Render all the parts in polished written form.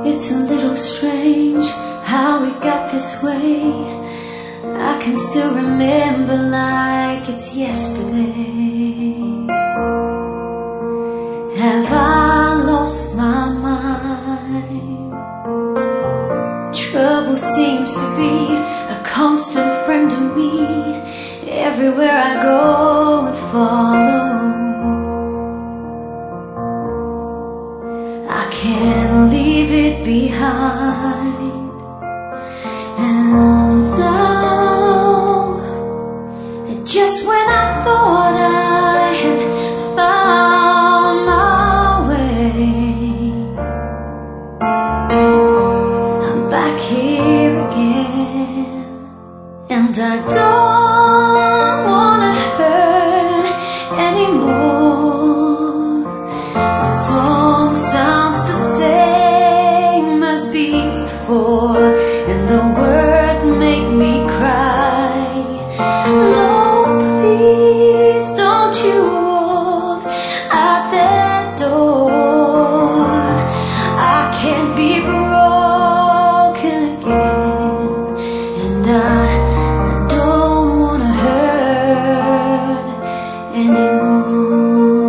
It's a little strange how we got this way. I can still remember like it's yesterday. Have I lost my mind? Trouble seems to be a constant friend of me. Everywhere I go it follows. I can't leave it behind. And now, just when I thought I had found my way, I'm back here again. And I don't wanna hurt anymore. The song sounds the same as before, and the words make me cry. No, please don't you walk out that door. I can't be broken again, and I don't wanna hurt anymore.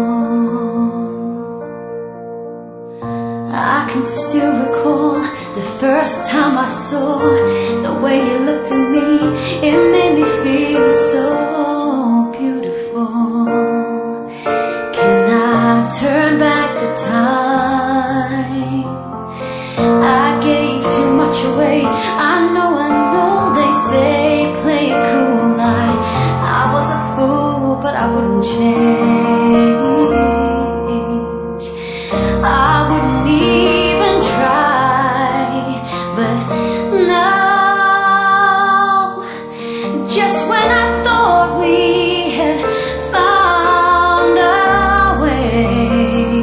I can still recall the first time I saw the way you looked at me. It made me feel so beautiful. Can I turn back the time? I gave too much away. I know they say play it cool. I was a fool, but I wouldn't change. I wouldn't even try. But now, just when I thought we had found our way,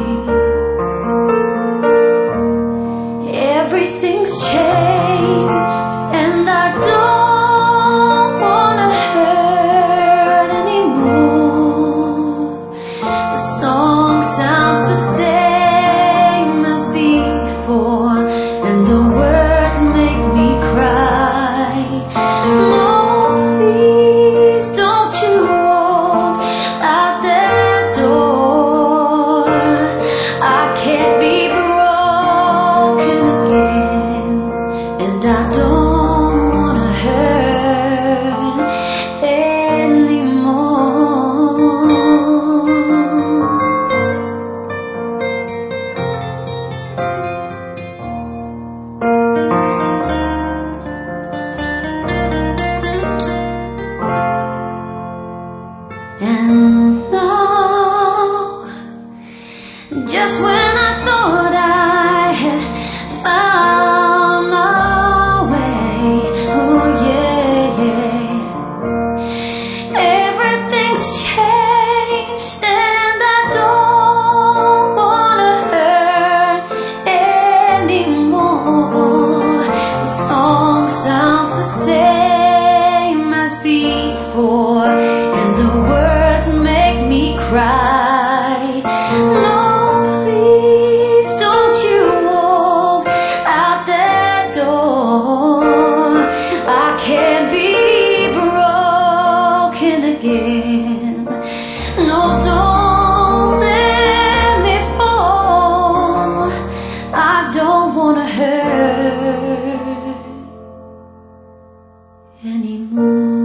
everything's changed, and I don't wanna hurt anymore. The song sounds the same as before, and the words make me cry. No, please don't you walk out that door. I can't be broken again, and I don't wanna hurt anymore. And now, just when I thought I had found my way, oh yeah, everything's changed, and I don't wanna hurt anymore. The song sounds the same as before, and the words make me cry. No, please don't you walk out that door. I can't be broken again. No, don't let me fall. I don't wanna hurt anymore.